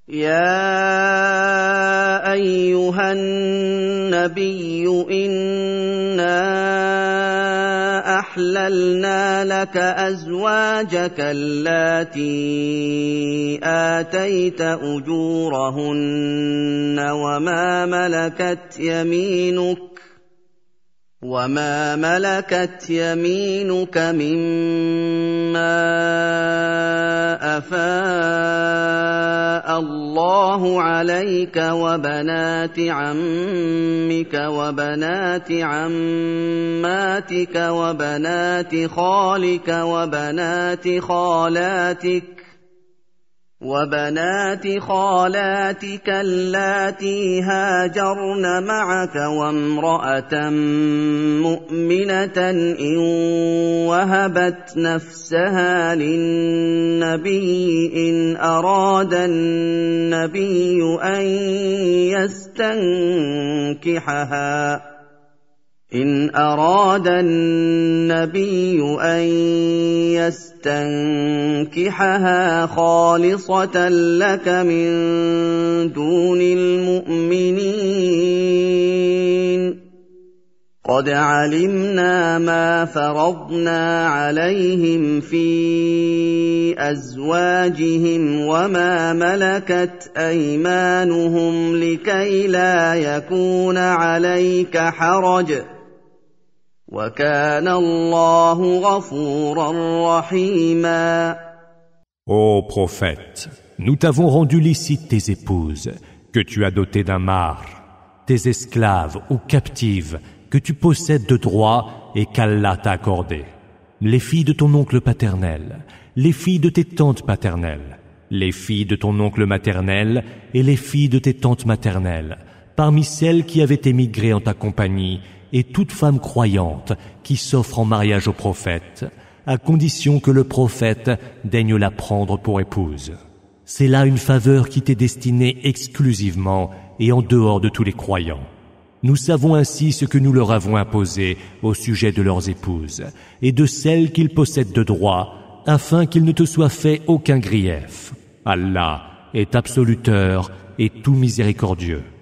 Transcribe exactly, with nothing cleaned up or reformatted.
يا أيها النبي إنا أحللنا لك أزواجك اللاتي آتيت أجورهن وما ملكت يمينك وما ملكت يمينك مما أفاء الله عليك وبنات عمك وبنات عماتك وبنات خالك وبنات خالاتك وبنات خالاتك اللاتي هاجرن معك وامرأة مؤمنة إن وهبت نفسها للنبي إن أراد النبي أن يستنكحها إن أراد النبي أن يستنكحها خالصة لك من دون المؤمنين قد علمنا ما فرضنا عليهم في أزواجهم وما ملكت أيمانهم لكي لا يكون عليك حرج وكان الله غفورا رحيما. Ô prophète, nous t'avons rendu licite tes épouses, que tu as dotées d'un mahr, tes esclaves ou captives, que tu possèdes de droit et qu'Allah t'a accordé, les filles de ton oncle paternel, les filles de tes tantes paternelles, les filles de ton oncle maternel et les filles de tes tantes maternelles, parmi celles qui avaient émigré en ta compagnie, et toute femme croyante qui s'offre en mariage au prophète, à condition que le prophète daigne la prendre pour épouse. C'est là une faveur qui t'est destinée exclusivement et en dehors de tous les croyants. Nous savons ainsi ce que nous leur avons imposé au sujet de leurs épouses et de celles qu'ils possèdent de droit, afin qu'il ne te soit fait aucun grief. Allah est absoluteur et tout miséricordieux.